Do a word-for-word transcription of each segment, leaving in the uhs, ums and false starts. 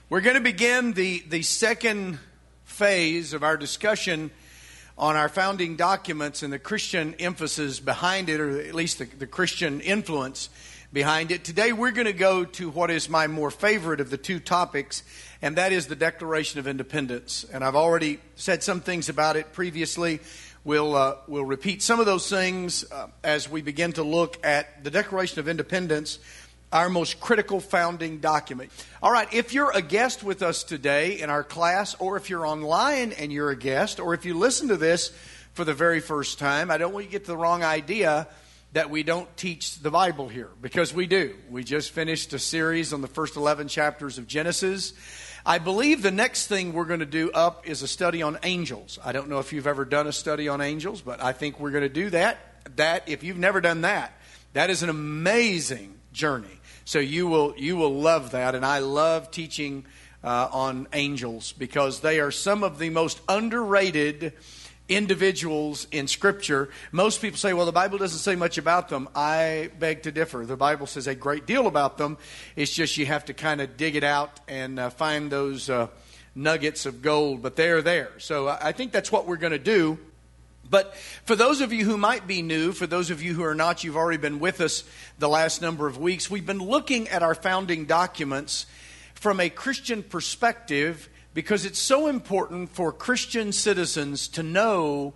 We're going to begin the, the second phase of our discussion on our founding documents and the Christian emphasis behind it, or at least the, the Christian influence behind it. Today we're going to go to what is my more favorite of the two topics, and that is the Declaration of Independence. And I've already said some things about it previously. We'll, uh, we'll repeat some of those things uh, as we begin to look at the Declaration of Independence, our most critical founding document. All right, if you're a guest with us today in our class, or if you're online and you're a guest, or if you listen to this for the very first time, I don't want you to get the wrong idea that we don't teach the Bible here, because we do. We just finished a series on the first eleven chapters of Genesis. I believe the next thing we're going to do up is a study on angels. I don't know if you've ever done a study on angels, but I think we're going to do that. That, if you've never done that, that is an amazing journey. So you will you will love that, and I love teaching uh, on angels because they are some of the most underrated individuals in Scripture. Most people say, well, the Bible doesn't say much about them. I beg to differ. The Bible says a great deal about them. It's just you have to kind of dig it out and uh, find those uh, nuggets of gold, but they're there. So I think that's what we're going to do. But for those of you who might be new, for those of you who are not, you've already been with us the last number of weeks. We've been looking at our founding documents from a Christian perspective because it's so important for Christian citizens to know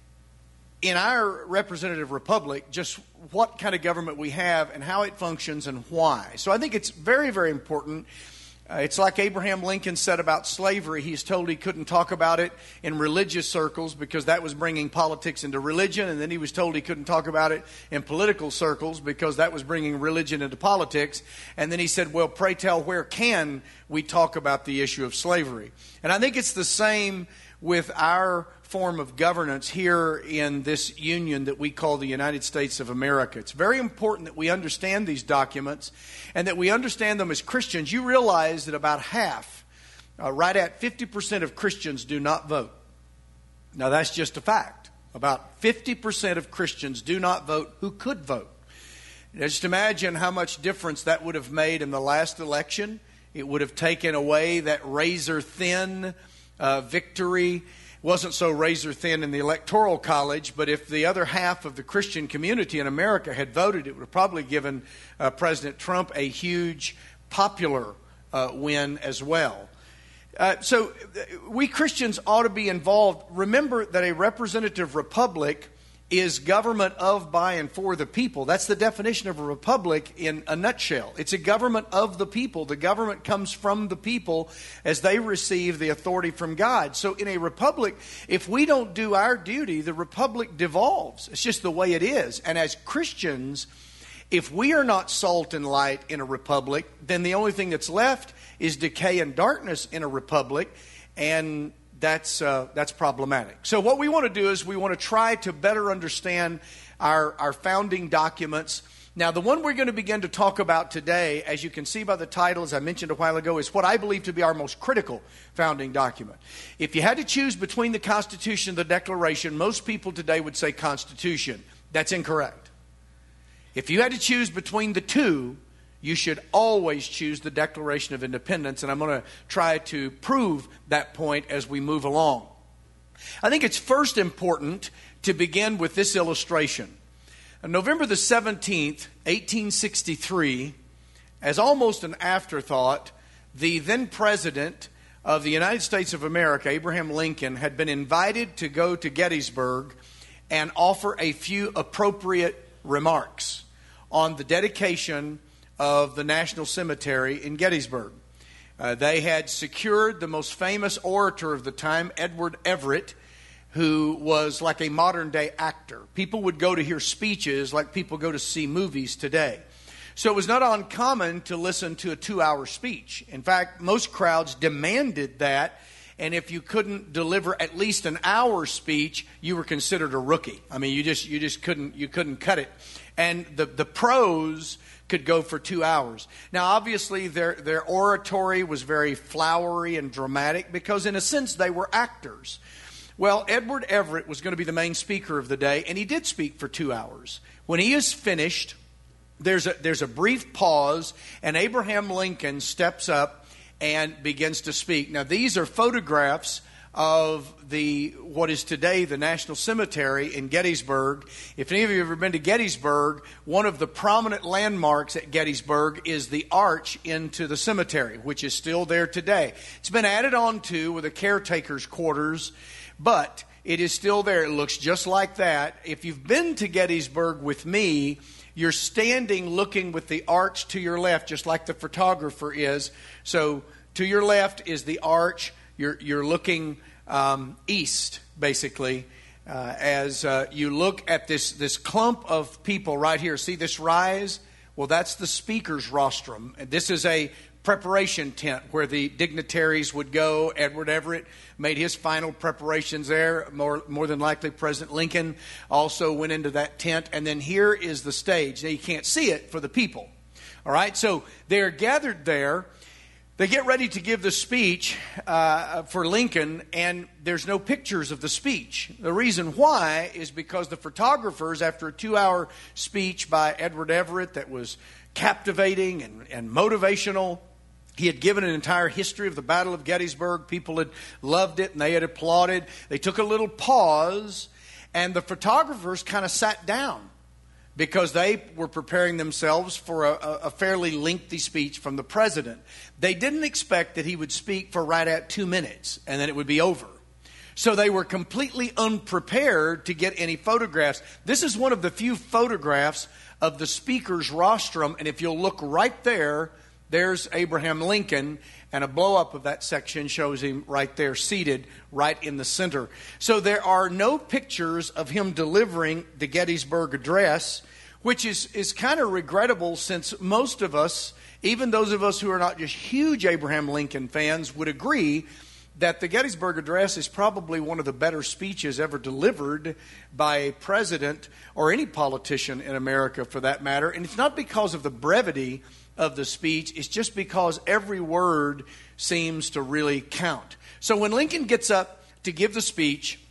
in our representative republic just what kind of government we have and how it functions and why. So I think it's very, very important. Uh, it's like Abraham Lincoln said about slavery. He's told he couldn't talk about it in religious circles because that was bringing politics into religion. And then he was told he couldn't talk about it in political circles because that was bringing religion into politics. And then he said, well, pray tell, where can we talk about the issue of slavery? And I think it's the same with our form of governance here in this union that we call the United States of America. It's very important that we understand these documents and that we understand them as Christians. You realize that about half, uh, right at fifty percent of Christians do not vote. Now that's just a fact. About fifty percent of Christians do not vote who could vote. Just imagine how much difference that would have made in the last election. It would have taken away that razor thin uh, victory. Wasn't so razor thin in the Electoral College, but if the other half of the Christian community in America had voted, it would have probably given uh, President Trump a huge popular uh, win as well. Uh, so we Christians ought to be involved. Remember that a representative republic is government of, by, and for the people. That's the definition of a republic in a nutshell. It's a government of the people. The government comes from the people as they receive the authority from God. So in a republic, if we don't do our duty, the republic devolves. It's just the way it is. And as Christians, if we are not salt and light in a republic, then the only thing that's left is decay and darkness in a republic, and That's uh, that's problematic. So what we want to do is we want to try to better understand our, our founding documents. Now, the one we're going to begin to talk about today, as you can see by the title, as I mentioned a while ago, is what I believe to be our most critical founding document. If you had to choose between the Constitution and the Declaration, most people today would say Constitution. That's incorrect. If you had to choose between the two, you should always choose the Declaration of Independence, and I'm going to try to prove that point as we move along. I think it's first important to begin with this illustration. On November the seventeenth, eighteen sixty-three, as almost an afterthought, the then President of the United States of America, Abraham Lincoln, had been invited to go to Gettysburg and offer a few appropriate remarks on the dedication of the National Cemetery in Gettysburg. Uh, they had secured the most famous orator of the time, Edward Everett, who was like a modern-day actor. People would go to hear speeches like people go to see movies today. So it was not uncommon to listen to a two-hour speech. In fact, most crowds demanded that, and if you couldn't deliver at least an hour speech, you were considered a rookie. I mean, you just you just couldn't you couldn't cut it. And the the pros could go for two hours. Now, obviously, their, their oratory was very flowery and dramatic because, in a sense, they were actors. Well, Edward Everett was going to be the main speaker of the day, and he did speak for two hours. When he is finished, there's a, there's a brief pause, and Abraham Lincoln steps up and begins to speak. Now, these are photographs of the what is today the National Cemetery in Gettysburg. If any of you have ever been to Gettysburg, one of the prominent landmarks at Gettysburg is the arch into the cemetery, which is still there today. It's been added on to with the caretaker's quarters, but it is still there. It looks just like that. If you've been to Gettysburg with me, you're standing looking with the arch to your left, just like the photographer is. So to your left is the arch. You're, you're looking um, east, basically, uh, as uh, you look at this, this clump of people right here. See this rise? Well, that's the speaker's rostrum. And this is a preparation tent where the dignitaries would go. Edward Everett made his final preparations there. More, more than likely, President Lincoln also went into that tent. And then here is the stage. Now, you can't see it for the people. All right, so they're gathered there. They get ready to give the speech uh, for Lincoln, and there's no pictures of the speech. The reason why is because the photographers, after a two-hour speech by Edward Everett that was captivating and, and motivational, he had given an entire history of the Battle of Gettysburg. People had loved it, and they had applauded. They took a little pause, and the photographers kind of sat down, because they were preparing themselves for a, a fairly lengthy speech from the president. They didn't expect that he would speak for right at two minutes and then it would be over. So they were completely unprepared to get any photographs. This is one of the few photographs of the speaker's rostrum, and if you'll look right there, there's Abraham Lincoln, and a blow-up of that section shows him right there seated right in the center. So there are no pictures of him delivering the Gettysburg Address, which is, is kind of regrettable, since most of us, even those of us who are not just huge Abraham Lincoln fans, would agree that the Gettysburg Address is probably one of the better speeches ever delivered by a president or any politician in America for that matter. And it's not because of the brevity of the speech, it's just because every word seems to really count. So when Lincoln gets up to give the speech,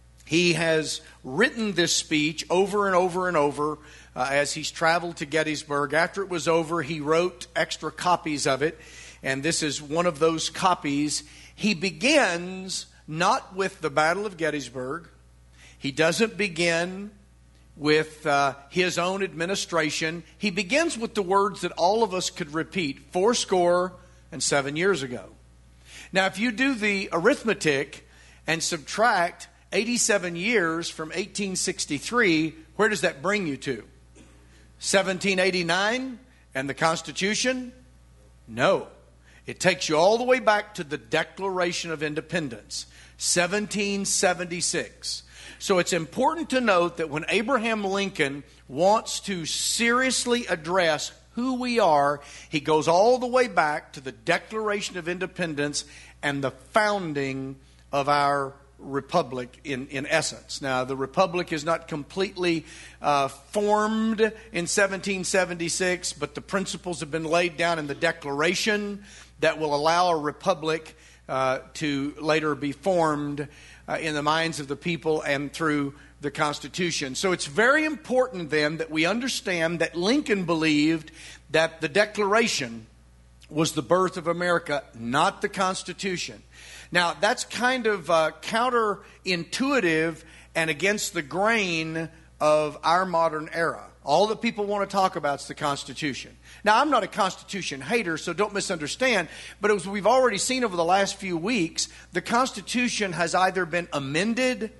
he has written this speech over and over and over uh, as he's traveled to Gettysburg. After it was over, he wrote extra copies of it, and this is one of those copies. He begins not with the Battle of Gettysburg. He doesn't begin with uh, his own administration. He begins with the words that all of us could repeat, fourscore and seven years ago. Now, if you do the arithmetic and subtract eighty-seven years from eighteen sixty-three, where does that bring you to? seventeen eighty-nine and the Constitution? No. It takes you all the way back to the Declaration of Independence, seventeen seventy-six. So it's important to note that when Abraham Lincoln wants to seriously address who we are, he goes all the way back to the Declaration of Independence and the founding of our republic in, in essence. Now, the republic is not completely uh, formed in seventeen seventy-six, but the principles have been laid down in the Declaration that will allow a republic uh, to later be formed uh, in the minds of the people and through the Constitution. So it's very important then that we understand that Lincoln believed that the Declaration was the birth of America, not the Constitution. Now, that's kind of uh, counterintuitive and against the grain of our modern era. All that people want to talk about is the Constitution. Now, I'm not a Constitution hater, so don't misunderstand, but as we've already seen over the last few weeks, the Constitution has either been amended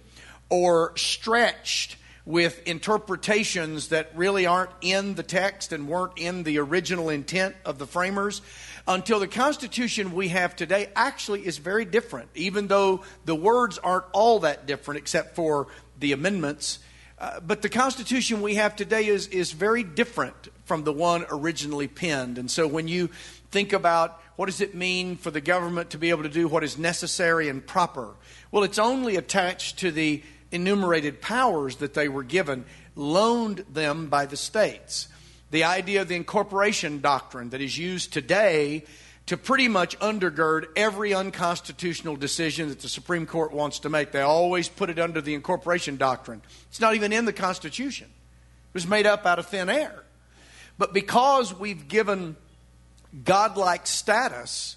or stretched with interpretations that really aren't in the text and weren't in the original intent of the framers, until the Constitution we have today actually is very different, even though the words aren't all that different except for the amendments. Uh, but the Constitution we have today is, is very different from the one originally penned. And so when you think about what does it mean for the government to be able to do what is necessary and proper, well, it's only attached to the enumerated powers that they were given, loaned them by the states. The idea of the incorporation doctrine that is used today to pretty much undergird every unconstitutional decision that the Supreme Court wants to make. They always put it under the incorporation doctrine. It's not even in the Constitution. It was made up out of thin air. But because we've given godlike status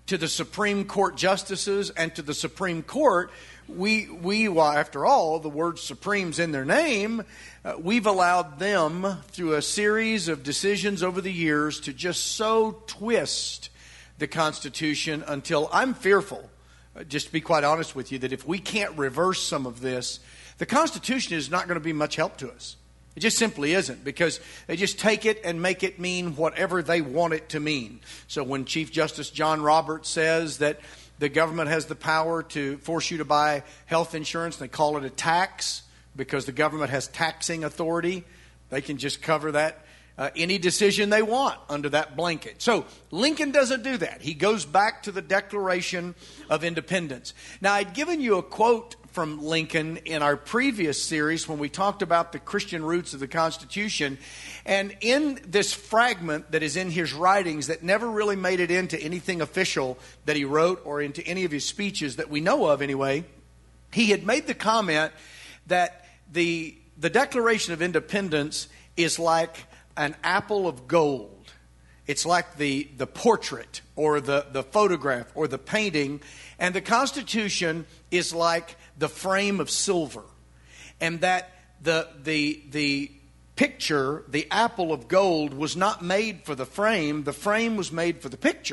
to the Supreme Court justices and to the Supreme Court, we, we well, after all, the word supreme's in their name, uh, we've allowed them, through a series of decisions over the years, to just so twist the Constitution until I'm fearful, uh, just to be quite honest with you, that if we can't reverse some of this, the Constitution is not going to be much help to us. It just simply isn't, because they just take it and make it mean whatever they want it to mean. So when Chief Justice John Roberts says that the government has the power to force you to buy health insurance, they call it a tax because the government has taxing authority, they can just cover that, uh, any decision they want under that blanket. So Lincoln doesn't do that. He goes back to the Declaration of Independence. Now, I'd given you a quote from Lincoln in our previous series when we talked about the Christian roots of the Constitution. And in this fragment that is in his writings that never really made it into anything official that he wrote or into any of his speeches that we know of anyway, he had made the comment that the, the Declaration of Independence is like an apple of gold. It's like the, the portrait or the, the photograph or the painting. And the Constitution is like the frame of silver. And that the, the, the picture, the apple of gold, was not made for the frame. The frame was made for the picture.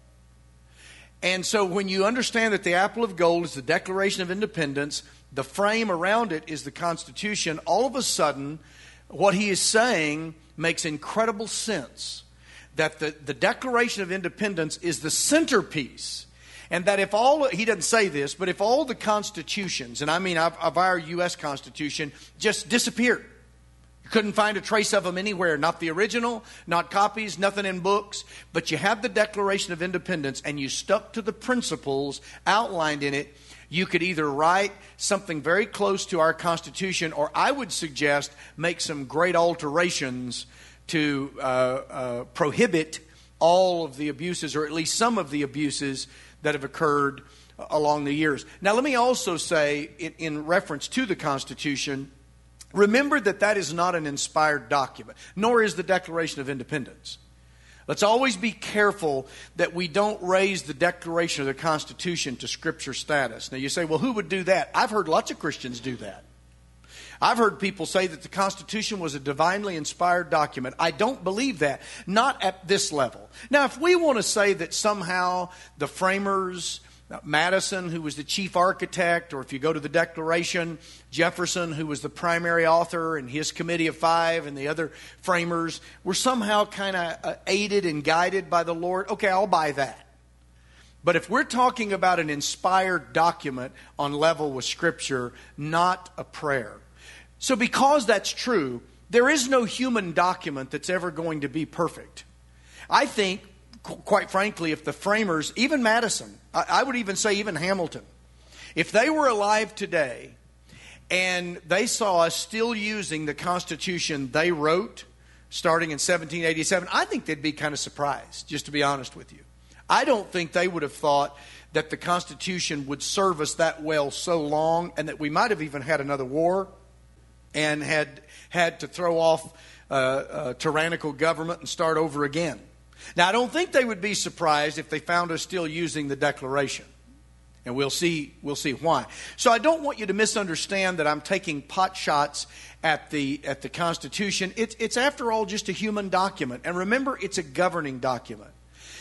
And so when you understand that the apple of gold is the Declaration of Independence, the frame around it is the Constitution, all of a sudden, what he is saying makes incredible sense. That the, the Declaration of Independence is the centerpiece. And that if all, he doesn't say this, but if all the constitutions, and I mean of, of our U S Constitution, just disappeared. You couldn't find a trace of them anywhere. Not the original, not copies, nothing in books. But you have the Declaration of Independence and you stuck to the principles outlined in it. You could either write something very close to our Constitution, or I would suggest make some great alterations to uh, uh, prohibit all of the abuses, or at least some of the abuses that have occurred along the years. Now, let me also say, in, in reference to the Constitution, remember that that is not an inspired document, nor is the Declaration of Independence. Let's always be careful that we don't raise the Declaration of the Constitution to Scripture status. Now, you say, well, who would do that? I've heard lots of Christians do that. I've heard people say that the Constitution was a divinely inspired document. I don't believe that. Not at this level. Now, if we want to say that somehow the framers, Madison, who was the chief architect, or if you go to the Declaration, Jefferson, who was the primary author, and his committee of five, and the other framers, were somehow kind of aided and guided by the Lord, okay, I'll buy that. But if we're talking about an inspired document on level with Scripture, not a prayer. So because that's true, there is no human document that's ever going to be perfect. I think, quite frankly, if the framers, even Madison, I would even say even Hamilton, if they were alive today and they saw us still using the Constitution they wrote starting in seventeen eighty-seven, I think they'd be kind of surprised, just to be honest with you. I don't think they would have thought that the Constitution would serve us that well so long, and that we might have even had another war and had had to throw off uh, a tyrannical government and start over again. Now, I don't think they would be surprised if they found us still using the Declaration. And we'll see, we'll see why. So I don't want you to misunderstand that I'm taking pot shots at the at the Constitution. It's, it's after all just a human document. And remember, it's a governing document.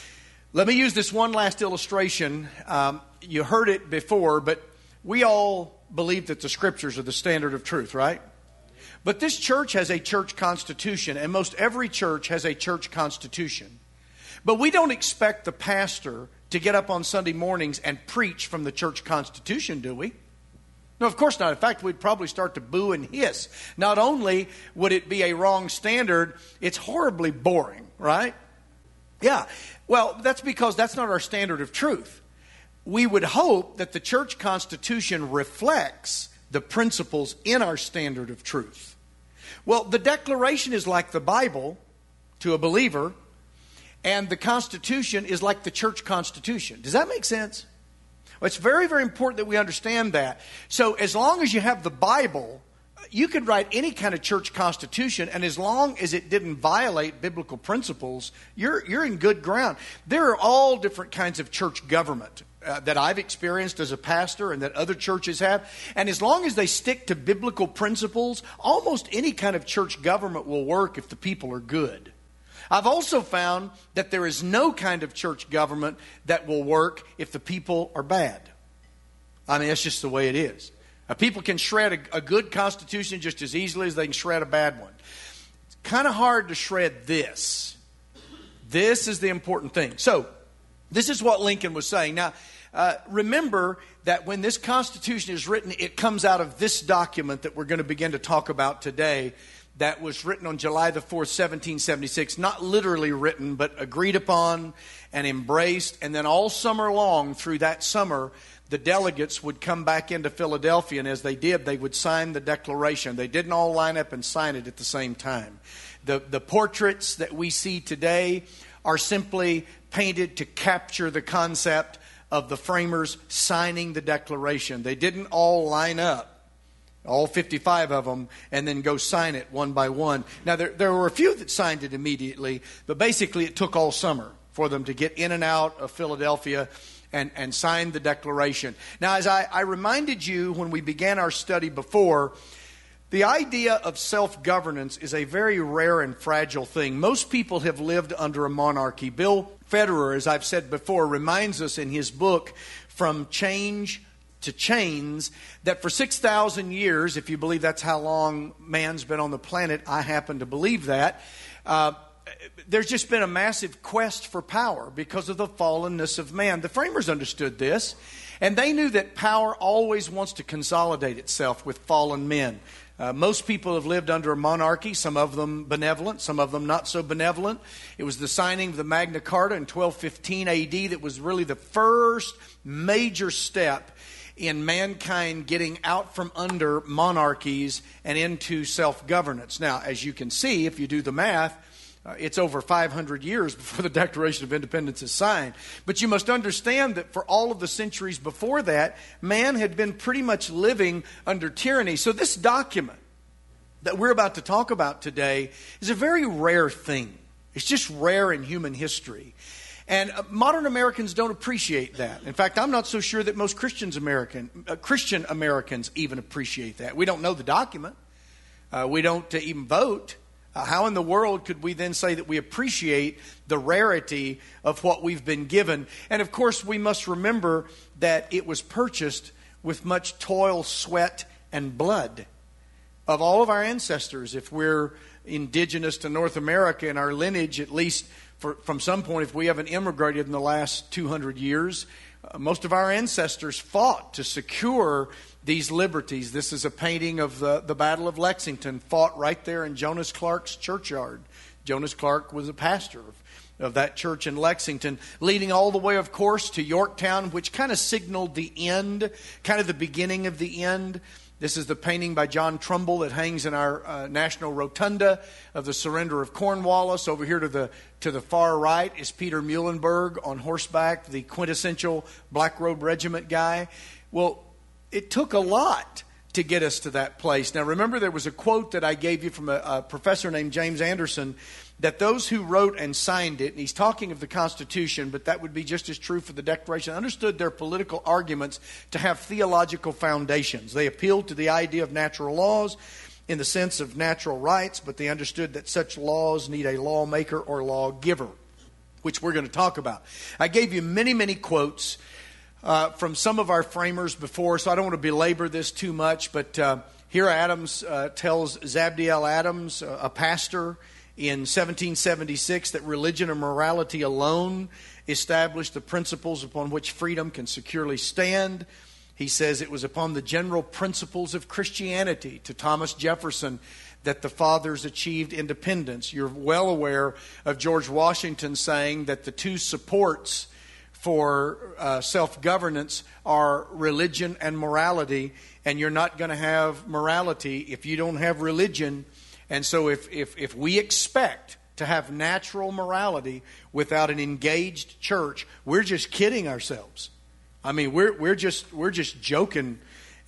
Let me use this one last illustration. Um, you heard it before, but we all believe that the Scriptures are the standard of truth, right? But this church has a church constitution, and most every church has a church constitution. But we don't expect the pastor to get up on Sunday mornings and preach from the church constitution, do we? No, of course not. In fact, we'd probably start to boo and hiss. Not only would it be a wrong standard, it's horribly boring, right? Yeah. Well, that's because that's not our standard of truth. We would hope that the church constitution reflects the principles in our standard of truth. Well, the Declaration is like the Bible to a believer, and the Constitution is like the church constitution. Does that make sense? Well, it's very, very important that we understand that. So as long as you have the Bible you could write any kind of church constitution, and as long as it didn't violate biblical principles, you're you're in good ground. There are all different kinds of church government uh, that I've experienced as a pastor and that other churches have. And as long as they stick to biblical principles, almost any kind of church government will work if the people are good. I've also found that there is no kind of church government that will work if the people are bad. I mean, that's just the way it is. Uh, people can shred a, a good constitution just as easily as they can shred a bad one. It's kind of hard to shred this. This is the important thing. So, this is what Lincoln was saying. Now, uh, remember that when this Constitution is written, it comes out of this document that we're going to begin to talk about today, that was written on July the fourth, seventeen seventy-six. Not literally written, but agreed upon and embraced. And then all summer long, through that summer, the delegates would come back into Philadelphia, and as they did, they would sign the Declaration. They didn't all line up and sign it at the same time. The, the portraits that we see today are simply painted to capture the concept of the framers signing the Declaration. They didn't all line up, all fifty-five of them, and then go sign it one by one. Now, there, there were a few that signed it immediately, but basically it took all summer for them to get in and out of Philadelphia and, and sign the Declaration. Now, as I, I reminded you when we began our study before, the idea of self-governance is a very rare and fragile thing. Most people have lived under a monarchy. Bill Federer, as I've said before, reminds us in his book, From Change to Chains, that for six thousand years, if you believe that's how long man's been on the planet, I happen to believe that, uh, there's just been a massive quest for power because of the fallenness of man. The framers understood this, and they knew that power always wants to consolidate itself with fallen men. Uh, most people have lived under a monarchy, some of them benevolent, some of them not so benevolent. It was the signing of the Magna Carta in twelve fifteen A D that was really the first major step in mankind getting out from under monarchies and into self-governance. Now, as you can see, if you do the math, uh, it's over five hundred years before the Declaration of Independence is signed. But you must understand that for all of the centuries before that, man had been pretty much living under tyranny. So this document that we're about to talk about today is a very rare thing. It's just rare in human history. And uh, modern Americans don't appreciate that. In fact, I'm not so sure that most Christians American, uh, Christian Americans even appreciate that. We don't know the document. Uh, we don't uh, even vote. Uh, how in the world could we then say that we appreciate the rarity of what we've been given? And of course, we must remember that it was purchased with much toil, sweat, and blood of all of our ancestors. If we're indigenous to North America in our lineage, at least for, from some point, if we haven't immigrated in the last two hundred years, uh, most of our ancestors fought to secure these liberties. This is a painting of the, the Battle of Lexington, fought right there in Jonas Clark's churchyard. Jonas Clark was a pastor of, of that church in Lexington, leading all the way, of course, to Yorktown, which kind of signaled the end, kind of the beginning of the end. This is the painting by John Trumbull that hangs in our uh, National Rotunda of the surrender of Cornwallis. Over here to the to the far right is Peter Muhlenberg on horseback, the quintessential Black Robe Regiment guy. Well, it took a lot to get us to that place. Now, remember, there was a quote that I gave you from a, a professor named James Anderson, that those who wrote and signed it, and he's talking of the Constitution, but that would be just as true for the Declaration, understood their political arguments to have theological foundations. They appealed to the idea of natural laws in the sense of natural rights, but they understood that such laws need a lawmaker or lawgiver, which we're going to talk about. I gave you many, many quotes Uh, from some of our framers before, so I don't want to belabor this too much, but uh, here Adams uh, tells Zabdiel Adams, uh, a pastor in seventeen seventy-six, that religion and morality alone establish the principles upon which freedom can securely stand. He says it was upon the general principles of Christianity, to Thomas Jefferson, that the fathers achieved independence. You're well aware of George Washington saying that the two supports for uh, self-governance are religion and morality, and you're not going to have morality if you don't have religion. And so if, if, if we expect to have natural morality without an engaged church, we're just kidding ourselves. I mean, we're, we're, just, we're just joking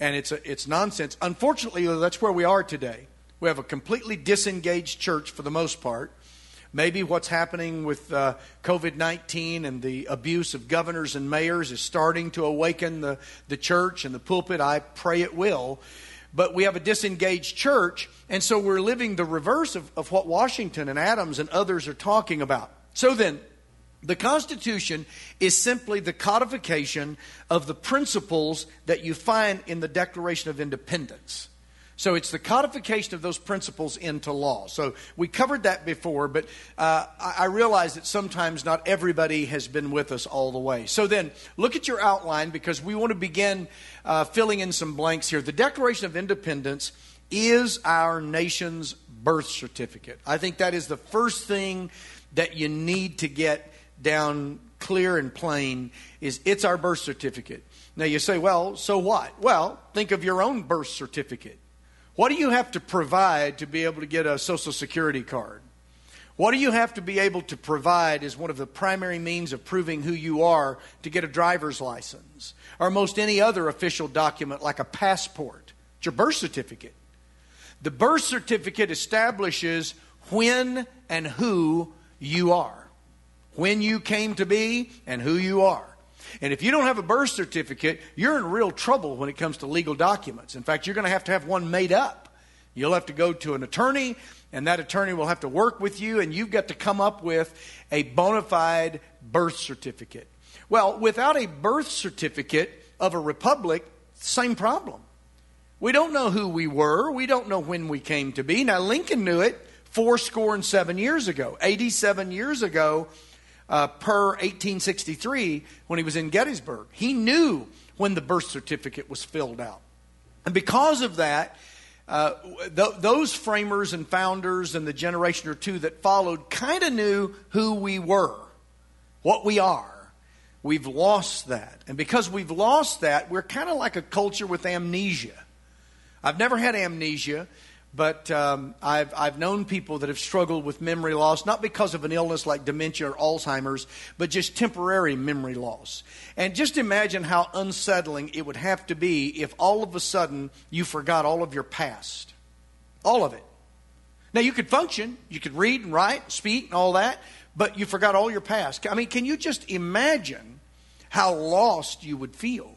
And it's a, it's nonsense. Unfortunately, that's where we are today. We have a completely disengaged church for the most part. Maybe what's happening with uh, covid nineteen and the abuse of governors and mayors is starting to awaken the, the church and the pulpit. I pray it will. But we have a disengaged church, and so we're living the reverse of, of what Washington and Adams and others are talking about. So then, the Constitution is simply the codification of the principles that you find in the Declaration of Independence. So it's the codification of those principles into law. So we covered that before, but uh, I realize that sometimes not everybody has been with us all the way. So then, look at your outline, because we want to begin uh, filling in some blanks here. The Declaration of Independence is our nation's birth certificate. I think that is the first thing that you need to get down clear and plain, is it's our birth certificate. Now you say, well, so what? Well, think of your own birth certificate. What do you have to provide to be able to get a Social Security card? What do you have to be able to provide as one of the primary means of proving who you are to get a driver's license? Or most any other official document like a passport? It's your birth certificate. The birth certificate establishes when and who you are. When you came to be and who you are. And if you don't have a birth certificate, you're in real trouble when it comes to legal documents. In fact, you're going to have to have one made up. You'll have to go to an attorney, and that attorney will have to work with you, and you've got to come up with a bona fide birth certificate. Well, without a birth certificate of a republic, same problem. We don't know who we were. We don't know when we came to be. Now, Lincoln knew it four score and seven years ago, eighty-seven years ago, Uh, per eighteen sixty-three, when he was in Gettysburg. He knew when the birth certificate was filled out. And because of that, uh, th- those framers and founders and the generation or two that followed kind of knew who we were, what we are. We've lost that. And because we've lost that, we're kind of like a culture with amnesia. I've never had amnesia. But um, I've, I've known people that have struggled with memory loss, not because of an illness like dementia or Alzheimer's, but just temporary memory loss. And just imagine how unsettling it would have to be if all of a sudden you forgot all of your past. All of it. Now, you could function. You could read and write, speak and all that, but you forgot all your past. I mean, can you just imagine how lost you would feel?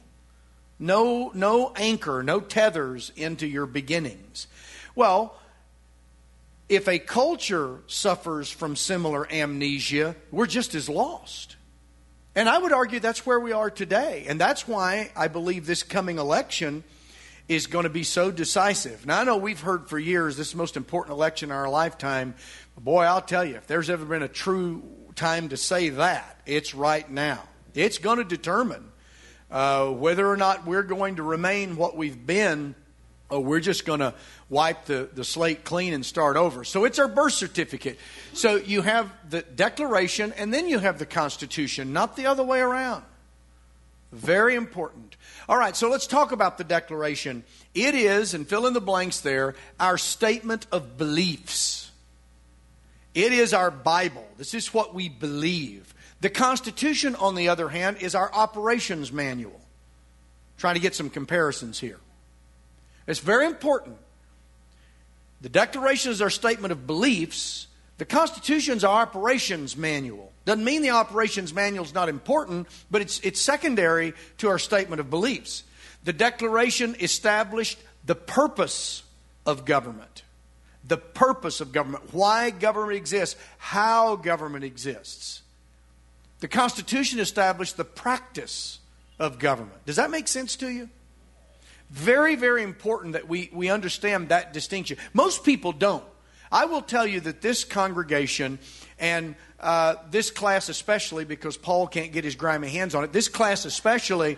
No, no anchor, no tethers into your beginnings. Well, if a culture suffers from similar amnesia, we're just as lost. And I would argue that's where we are today. And that's why I believe this coming election is going to be so decisive. Now, I know we've heard for years this is the most important election in our lifetime. Boy, I'll tell you, if there's ever been a true time to say that, it's right now. It's going to determine uh, whether or not we're going to remain what we've been, or we're just going to wipe the, the slate clean and start over. So it's our birth certificate. So you have the Declaration and then you have the Constitution, not the other way around. Very important. All right, so let's talk about the Declaration. It is, and fill in the blanks there, our statement of beliefs. It is our Bible. This is what we believe. The Constitution, on the other hand, is our operations manual. Trying to get some comparisons here. It's very important. The Declaration is our statement of beliefs. The Constitution is our operations manual. Doesn't mean the operations manual is not important, but it's, it's secondary to our statement of beliefs. The Declaration established the purpose of government. The purpose of government. Why government exists. How government exists. The Constitution established the practice of government. Does that make sense to you? Very, very important that we, we understand that distinction. Most people don't. I will tell you that this congregation and uh, this class especially, because Paul can't get his grimy hands on it, this class especially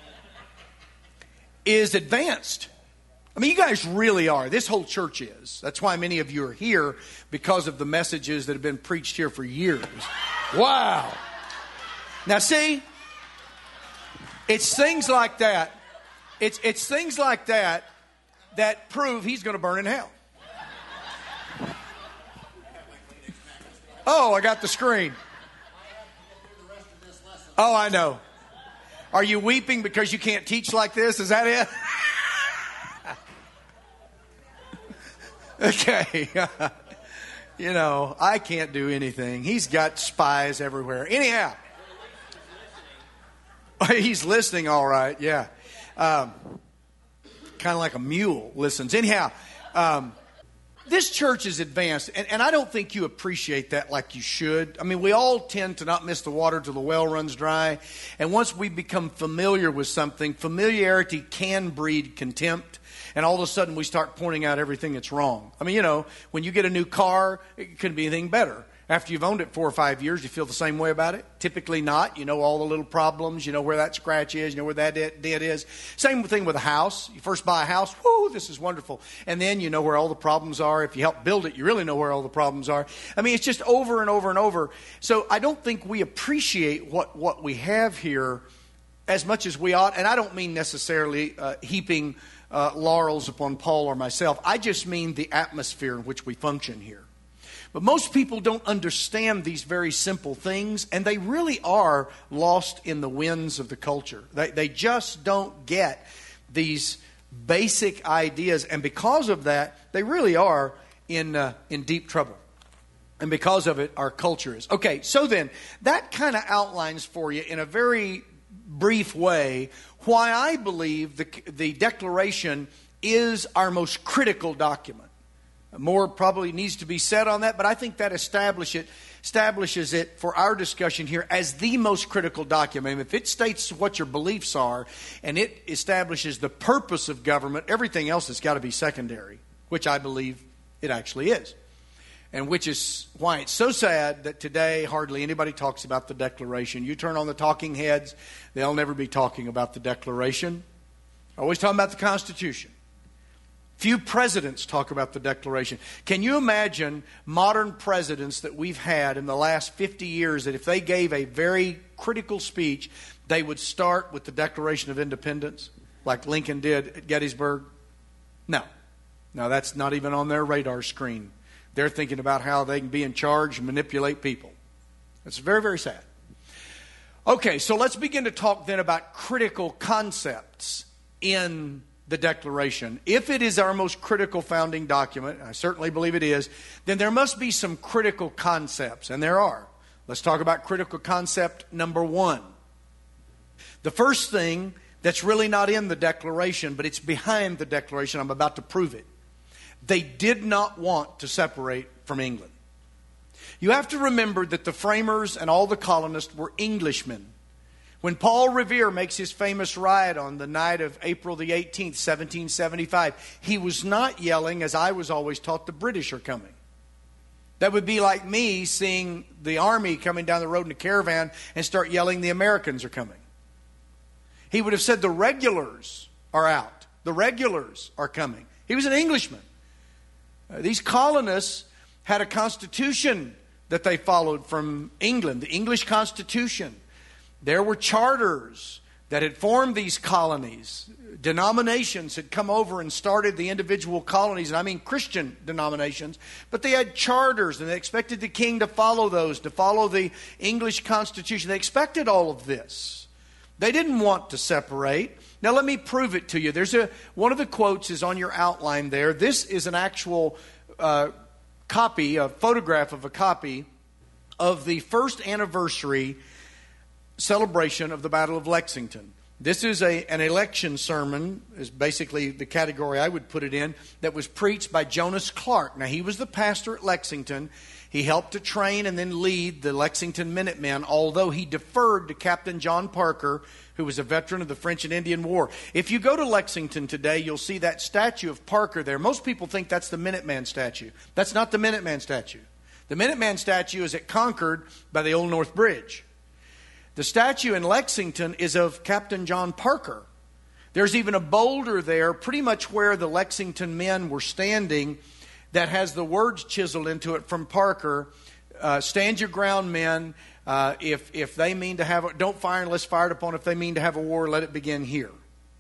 is advanced. I mean, you guys really are. This whole church is. That's why many of you are here, because of the messages that have been preached here for years. Wow. Now see, it's things like that. It's it's things like that that prove he's going to burn in hell. Oh, I got the screen. Oh, I know. Are you weeping because you can't teach like this? Is that it? Okay. You know, I can't do anything. He's got spies everywhere. Anyhow. He's listening all right, yeah. Um, kind of like a mule listens. Anyhow, um, this church is advanced, and, and I don't think you appreciate that like you should. I mean, we all tend to not miss the water till the well runs dry. And once we become familiar with something, familiarity can breed contempt. And all of a sudden, we start pointing out everything that's wrong. I mean, you know, when you get a new car, it couldn't be anything better. After you've owned it four or five years, you feel the same way about it? Typically not. You know all the little problems. You know where that scratch is. You know where that dent is. Same thing with a house. You first buy a house. Whoo, this is wonderful. And then you know where all the problems are. If you help build it, you really know where all the problems are. I mean, it's just over and over and over. So I don't think we appreciate what, what we have here as much as we ought. And I don't mean necessarily uh, heaping uh, laurels upon Paul or myself. I just mean the atmosphere in which we function here. But most people don't understand these very simple things, and they really are lost in the winds of the culture. They, they just don't get these basic ideas, and because of that, they really are in uh, in deep trouble. And because of it, our culture is. Okay, so then, that kind of outlines for you in a very brief way why I believe the, the Declaration is our most critical document. More probably needs to be said on that, but I think that establish it, establishes it for our discussion here as the most critical document. If it states what your beliefs are and it establishes the purpose of government, everything else has got to be secondary, which I believe it actually is. And which is why it's so sad that today hardly anybody talks about the Declaration. You turn on the talking heads, they'll never be talking about the Declaration. Always talking about the Constitution. Few presidents talk about the Declaration. Can you imagine modern presidents that we've had in the last fifty years that if they gave a very critical speech, they would start with the Declaration of Independence, like Lincoln did at Gettysburg? No. No, that's not even on their radar screen. They're thinking about how they can be in charge and manipulate people. That's very, very sad. Okay, so let's begin to talk then about critical concepts in the Declaration. If it is our most critical founding document, I certainly believe it is, then there must be some critical concepts, and there are. Let's talk about critical concept number one. The first thing that's really not in the Declaration, but it's behind the Declaration, I'm about to prove it. They did not want to separate from England. You have to remember that the framers and all the colonists were Englishmen. When Paul Revere makes his famous ride on the night of April the eighteenth, seventeen seventy-five, he was not yelling, as I was always taught, the British are coming. That would be like me seeing the army coming down the road in a caravan and start yelling, the Americans are coming. He would have said, the regulars are out. The regulars are coming. He was an Englishman. Uh, these colonists had a constitution that they followed from England, the English Constitution. There were charters that had formed these colonies. Denominations had come over and started the individual colonies, and I mean Christian denominations, but they had charters, and they expected the king to follow those, to follow the English Constitution. They expected all of this. They didn't want to separate. Now let me prove it to you. There's a one of the quotes is on your outline there. This is an actual uh, copy, a photograph of a copy of the first anniversary celebration of the Battle of Lexington. This is a an election sermon, is basically the category I would put it in, that was preached by Jonas Clark. Now, he was the pastor at Lexington. He helped to train and then lead the Lexington Minutemen, although he deferred to Captain John Parker, who was a veteran of the French and Indian War. If you go to Lexington today, you'll see that statue of Parker there. Most people think that's the Minuteman statue. That's not the Minuteman statue. The Minuteman statue is at Concord by the Old North Bridge. The statue in Lexington is of Captain John Parker. There's even a boulder there, pretty much where the Lexington men were standing, that has the words chiseled into it from Parker. Uh, stand your ground, men. Uh, if if they mean to have a, don't fire unless fired upon. If they mean to have a war, let it begin here.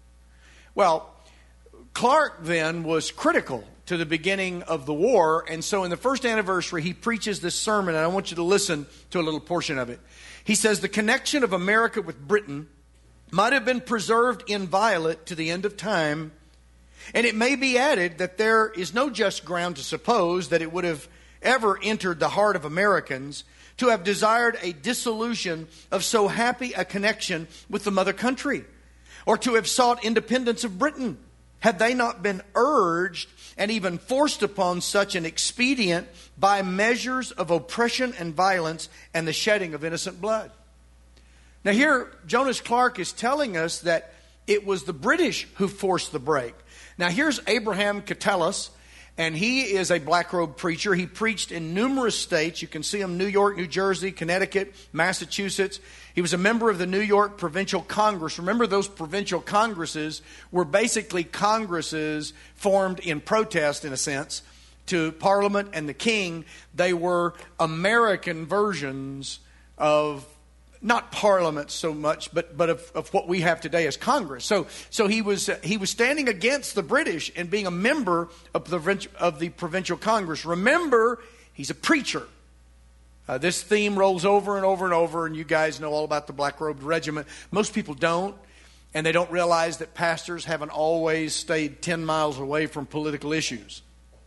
Well, Clark then was critical to the beginning of the war, and so in the first anniversary, he preaches this sermon, and I want you to listen to a little portion of it. He says, the connection of America with Britain might have been preserved inviolate to the end of time And it may be added that there is no just ground to suppose that it would have ever entered the heart of Americans to have desired a dissolution of so happy a connection with the mother country, or to have sought independence of Britain, had they not been urged and even forced upon such an expedient by measures of oppression and violence and the shedding of innocent blood. Now here, Jonas Clark is telling us that it was the British who forced the break. Now here's Abraham Catullus, and he is a black robe preacher. He preached in numerous states. You can see him: New York, New Jersey, Connecticut, Massachusetts. He was a member of the New York Provincial Congress. Remember, those provincial congresses were basically congresses formed in protest, in a sense, to Parliament and the King. They were American versions of not Parliament so much, but but of, of what we have today as Congress. So so he was uh, he was standing against the British and being a member of the of the Provincial Congress. Remember, he's a preacher. Uh, this theme rolls over and over and over, and you guys know all about the Black Robed Regiment. Most people don't, and they don't realize that pastors haven't always stayed ten miles away from political issues.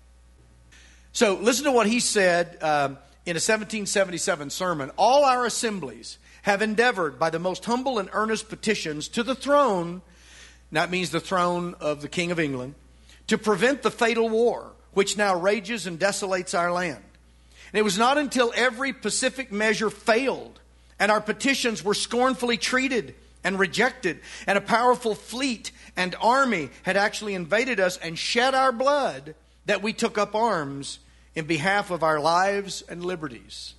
So listen to what he said um, in a seventeen seventy-seven sermon. All our assemblies have endeavored by the most humble and earnest petitions to the throne, that means the throne of the King of England, to prevent the fatal war which now rages and desolates our land. And it was not until every pacific measure failed and our petitions were scornfully treated and rejected, and a powerful fleet and army had actually invaded us and shed our blood, that we took up arms in behalf of our lives and liberties.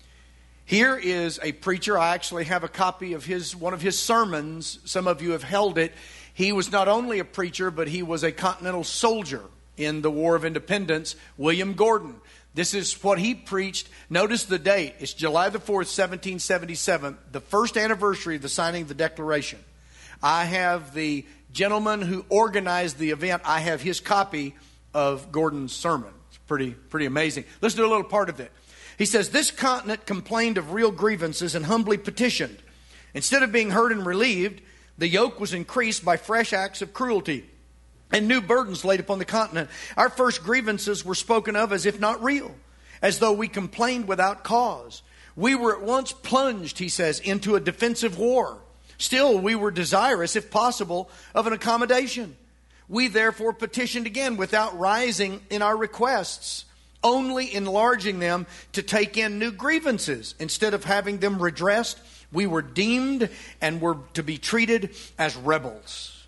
Here is a preacher. I actually have a copy of his one of his sermons. Some of you have held it. He was not only a preacher, but he was a Continental soldier in the War of Independence, William Gordon. This is what he preached. Notice the date. It's July the fourth, seventeen seventy-seven, the first anniversary of the signing of the Declaration. I have the gentleman who organized the event. I have his copy of Gordon's sermon. It's pretty, pretty amazing. Listen to a little part of it. He says, this continent complained of real grievances and humbly petitioned. Instead of being heard and relieved, the yoke was increased by fresh acts of cruelty and new burdens laid upon the continent. Our first grievances were spoken of as if not real, as though we complained without cause. We were at once plunged, he says, into a defensive war. Still, we were desirous, if possible, of an accommodation. We therefore petitioned again without rising in our requests, only enlarging them to take in new grievances. Instead of having them redressed, we were deemed and were to be treated as rebels.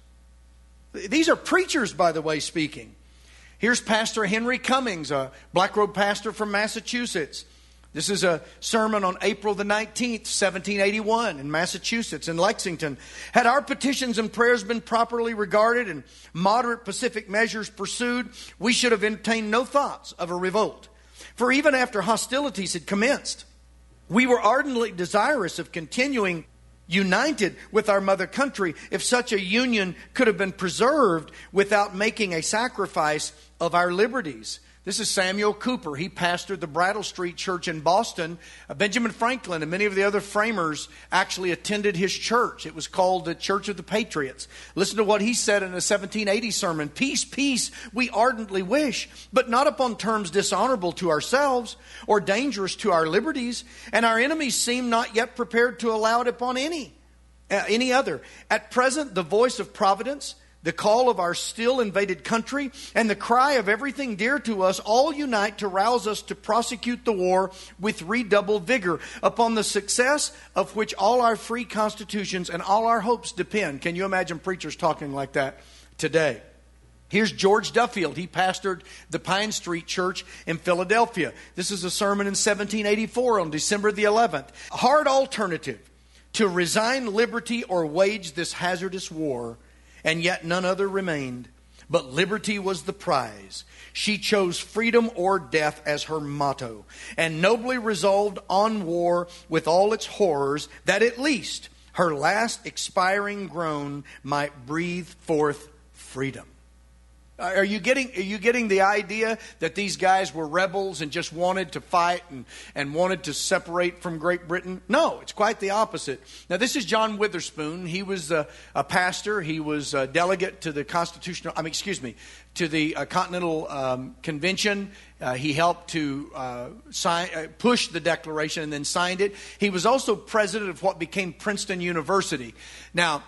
These are preachers, by the way, speaking. Here's Pastor Henry Cummings, a black robe pastor from Massachusetts. This is a sermon on April the nineteenth, seventeen eighty-one in Massachusetts, in Lexington. Had our petitions and prayers been properly regarded and moderate pacific measures pursued, we should have entertained no thoughts of a revolt. For even after hostilities had commenced, we were ardently desirous of continuing united with our mother country, if such a union could have been preserved without making a sacrifice of our liberties. This is Samuel Cooper. He pastored the Brattle Street Church in Boston. Uh, Benjamin Franklin and many of the other framers actually attended his church. It was called the Church of the Patriots. Listen to what he said in a seventeen eighty sermon. Peace, peace, we ardently wish, but not upon terms dishonorable to ourselves or dangerous to our liberties. And our enemies seem not yet prepared to allow it upon any, uh, any other. At present, the voice of providence, the call of our still invaded country, and the cry of everything dear to us all unite to rouse us to prosecute the war with redoubled vigor, upon the success of which all our free constitutions and all our hopes depend. Can you imagine preachers talking like that today? Here's George Duffield. He pastored the Pine Street Church in Philadelphia. This is a sermon in seventeen eighty-four on December the eleventh. A hard alternative: to resign liberty or wage this hazardous war. And yet none other remained, but liberty was the prize. She chose freedom or death as her motto, and nobly resolved on war with all its horrors, that at least her last expiring groan might breathe forth freedom. Are you getting are you getting the idea that these guys were rebels and just wanted to fight and, and wanted to separate from Great Britain? No, it's quite the opposite. Now, this is John Witherspoon. He was a, a pastor. He was a delegate to the Constitutional, I mean, excuse me, to the uh, Continental um, Convention. Uh, he helped to uh, sign, uh, push the Declaration and then signed it. He was also president of what became Princeton University. Now,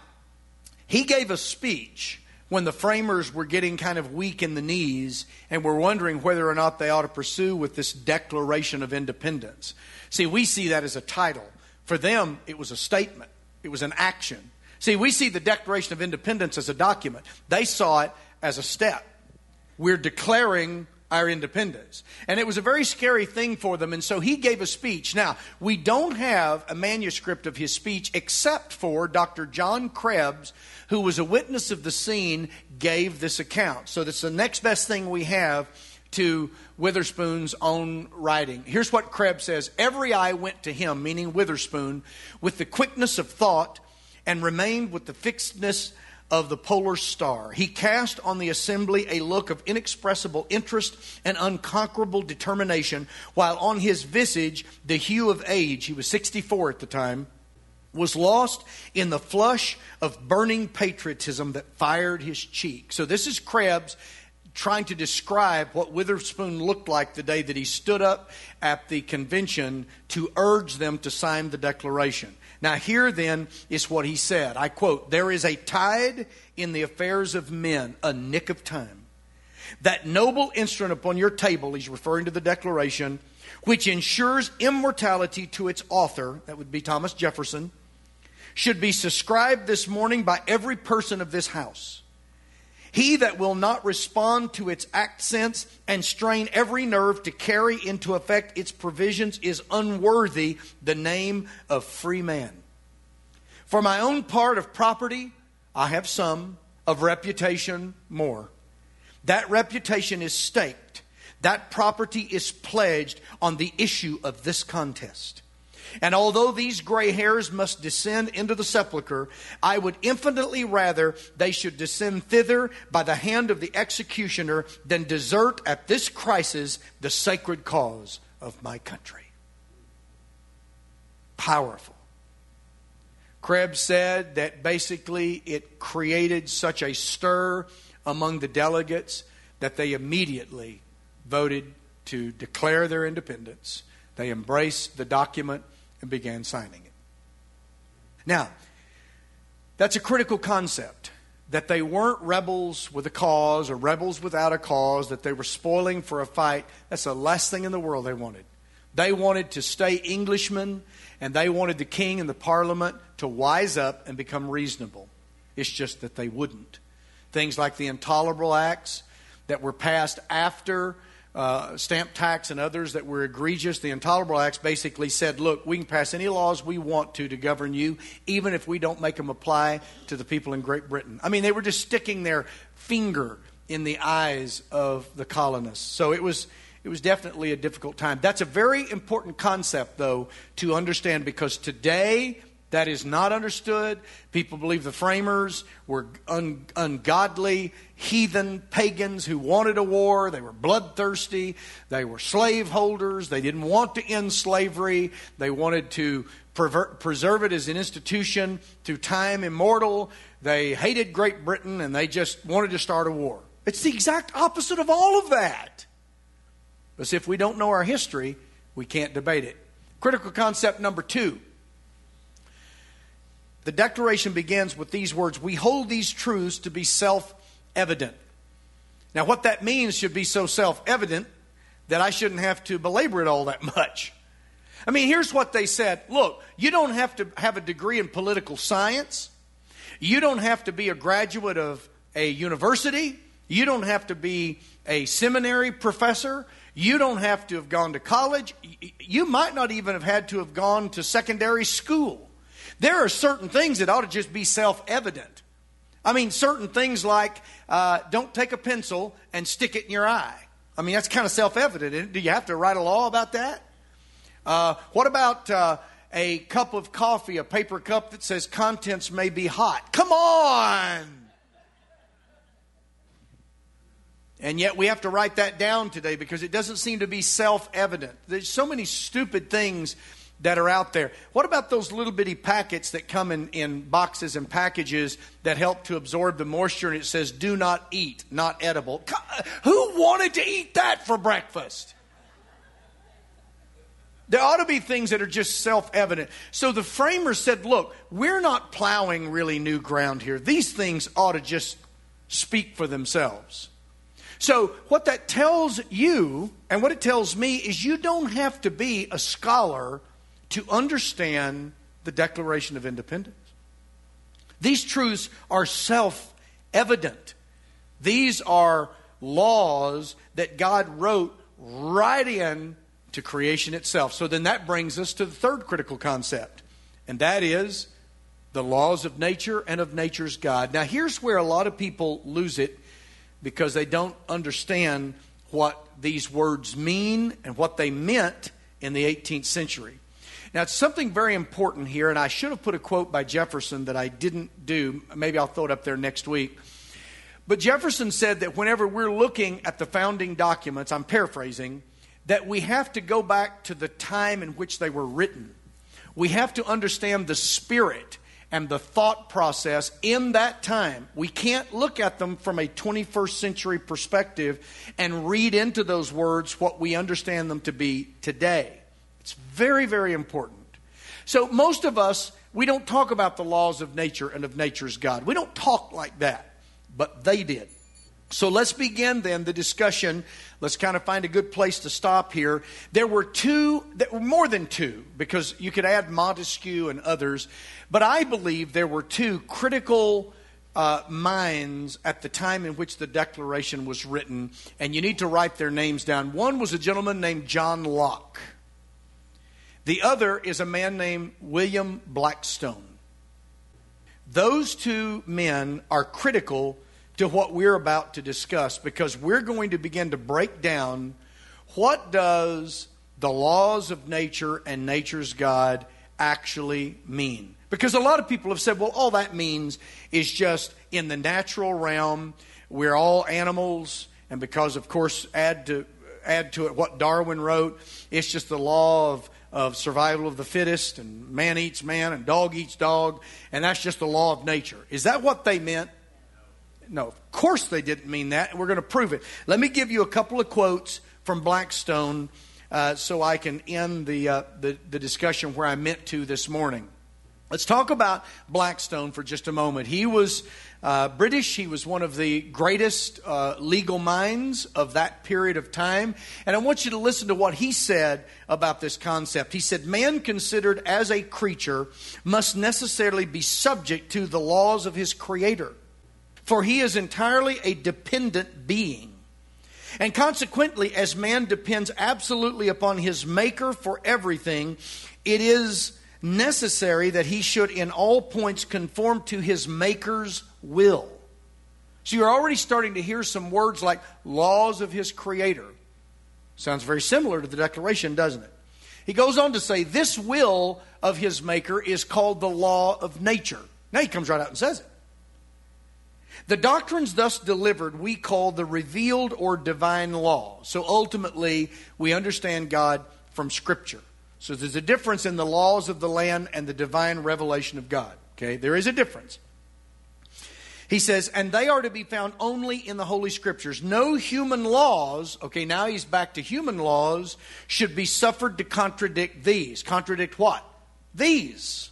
he gave a speech when the framers were getting kind of weak in the knees and were wondering whether or not they ought to pursue with this Declaration of Independence. See, we see that as a title. For them, it was a statement. It was an action. See, we see the Declaration of Independence as a document. They saw it as a step. We're declaring our independence. And it was a very scary thing for them, and so he gave a speech. Now, we don't have a manuscript of his speech except for Doctor John Krebs, who was a witness of the scene, gave this account. So that's the next best thing we have to Witherspoon's own writing. Here's what Krebs says. Every eye went to him, meaning Witherspoon, with the quickness of thought and remained with the fixedness of the polar star. He cast on the assembly a look of inexpressible interest and unconquerable determination, while on his visage the hue of age, he was sixty-four at the time, was lost in the flush of burning patriotism that fired his cheek. So this is Krebs trying to describe what Witherspoon looked like the day that he stood up at the convention to urge them to sign the Declaration. Now here then is what he said. I quote, "There is a tide in the affairs of men, a nick of time. That noble instrument upon your table," he's referring to the Declaration, "which ensures immortality to its author," that would be Thomas Jefferson, "should be subscribed this morning by every person of this house. He that will not respond to its accents and strain every nerve to carry into effect its provisions is unworthy the name of free man. For my own part of property, I have some, of reputation more. That reputation is staked. That property is pledged on the issue of this contest. And although these gray hairs must descend into the sepulchre, I would infinitely rather they should descend thither by the hand of the executioner than desert at this crisis the sacred cause of my country." Powerful. Krebs said that basically it created such a stir among the delegates that they immediately voted to declare their independence. They embraced the document and began signing it. Now, that's a critical concept, that they weren't rebels with a cause or rebels without a cause, that they were spoiling for a fight. That's the last thing in the world they wanted. They wanted to stay Englishmen, and they wanted the king and the parliament to wise up and become reasonable. It's just that they wouldn't. Things like the Intolerable Acts that were passed after Uh, stamp tax and others that were egregious. The Intolerable Acts basically said, look, we can pass any laws we want to to govern you, even if we don't make them apply to the people in Great Britain. I mean, they were just sticking their finger in the eyes of the colonists. So it was it was definitely a difficult time. That's a very important concept, though, to understand, because today that is not understood. People believe the framers were un- ungodly, heathen pagans who wanted a war. They were bloodthirsty. They were slaveholders. They didn't want to end slavery. They wanted to pervert, preserve it as an institution through time immortal. They hated Great Britain, and they just wanted to start a war. It's the exact opposite of all of that. But if we don't know our history, we can't debate it. Critical concept number two. The Declaration begins with these words, "We hold these truths to be self-evident." Now, what that means should be so self-evident that I shouldn't have to belabor it all that much. I mean, here's what they said. Look, you don't have to have a degree in political science. You don't have to be a graduate of a university. You don't have to be a seminary professor. You don't have to have gone to college. You might not even have had to have gone to secondary school. There are certain things that ought to just be self-evident. I mean, certain things like uh, don't take a pencil and stick it in your eye. I mean, that's kind of self-evident. Do you have to write a law about that? Uh, what about uh, a cup of coffee, a paper cup that says contents may be hot? Come on! And yet we have to write that down today because it doesn't seem to be self-evident. There's so many stupid things that are out there. What about those little bitty packets that come in, in boxes and packages that help to absorb the moisture, and it says, do not eat, not edible? Who wanted to eat that for breakfast? There ought to be things that are just self-evident. So the framers said, look, we're not plowing really new ground here. These things ought to just speak for themselves. So what that tells you, and what it tells me, is you don't have to be a scholar to understand the Declaration of Independence. These truths are self-evident. These are laws that God wrote right in to creation itself. So then that brings us to the third critical concept, and that is the laws of nature and of nature's God. Now here's where a lot of people lose it, because they don't understand what these words mean and what they meant in the eighteenth century. Now, it's something very important here, and I should have put a quote by Jefferson that I didn't do. Maybe I'll throw it up there next week. But Jefferson said that whenever we're looking at the founding documents, I'm paraphrasing, that we have to go back to the time in which they were written. We have to understand the spirit and the thought process in that time. We can't look at them from a twenty-first century perspective and read into those words what we understand them to be today. It's very, very important. So most of us, we don't talk about the laws of nature and of nature's God. We don't talk like that, but they did. So let's begin then the discussion. Let's kind of find a good place to stop here. There were two, there were more than two, because you could add Montesquieu and others, but I believe there were two critical uh, minds at the time in which the Declaration was written, and you need to write their names down. One was a gentleman named John Locke. The other is a man named William Blackstone. Those two men are critical to what we're about to discuss, because we're going to begin to break down what does the laws of nature and nature's God actually mean. Because a lot of people have said, well, all that means is just in the natural realm, we're all animals, and because, of course, add to add to it what Darwin wrote, it's just the law of of survival of the fittest, and man eats man and dog eats dog, and that's just the law of nature. Is that what they meant? No, of course they didn't mean that. We're going to prove it. Let me give you a couple of quotes from Blackstone uh, so I can end the, uh, the the discussion where I meant to this morning. Let's talk about Blackstone for just a moment. He was uh, British. He was one of the greatest uh, legal minds of that period of time. And I want you to listen to what he said about this concept. He said, man considered as a creature must necessarily be subject to the laws of his creator, for he is entirely a dependent being. And consequently, as man depends absolutely upon his maker for everything, it is necessary that he should in all points conform to his maker's will. So you're already starting to hear some words like laws of his creator. Sounds very similar to the Declaration, doesn't it? He goes on to say this will of his maker is called the law of nature. Now he comes right out and says it. The doctrines thus delivered we call the revealed or divine law. So ultimately we understand God from Scripture. So there's a difference in the laws of the land and the divine revelation of God. Okay, there is a difference. He says, and they are to be found only in the Holy Scriptures. No human laws, okay, now he's back to human laws, should be suffered to contradict these. Contradict what? These.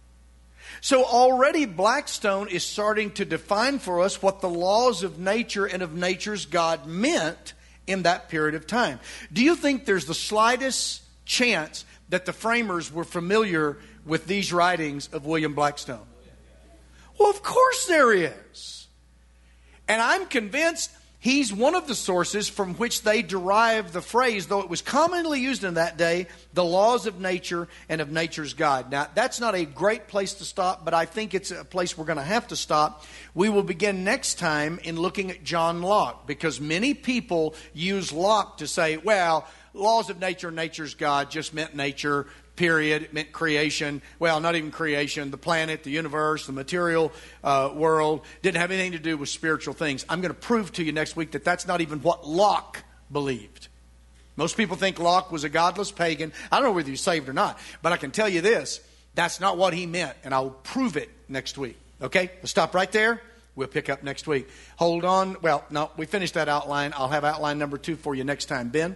So already Blackstone is starting to define for us what the laws of nature and of nature's God meant in that period of time. Do you think there's the slightest chance that the framers were familiar with these writings of William Blackstone? Well, of course there is. And I'm convinced he's one of the sources from which they derive the phrase, though it was commonly used in that day, the laws of nature and of nature's God. Now, that's not a great place to stop, but I think it's a place we're going to have to stop. We will begin next time in looking at John Locke, because many people use Locke to say, well, laws of nature, nature's God, just meant nature, period. It meant creation. Well, not even creation. The planet, the universe, the material uh, world didn't have anything to do with spiritual things. I'm going to prove to you next week that that's not even what Locke believed. Most people think Locke was a godless pagan. I don't know whether he's saved or not, but I can tell you this. That's not what he meant, and I'll prove it next week. Okay? We'll stop right there. We'll pick up next week. Hold on. Well, no, we finished that outline. I'll have outline number two for you next time. Ben?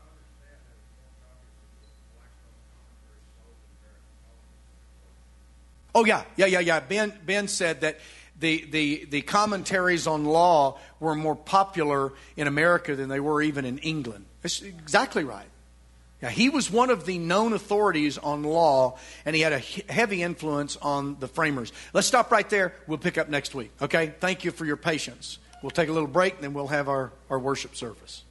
Oh, yeah, yeah, yeah, yeah. Ben, Ben said that the, the, the commentaries on law were more popular in America than they were even in England. That's exactly right. Yeah, he was one of the known authorities on law, and he had a heavy influence on the framers. Let's stop right there. We'll pick up next week, okay? Thank you for your patience. We'll take a little break, and then we'll have our, our worship service.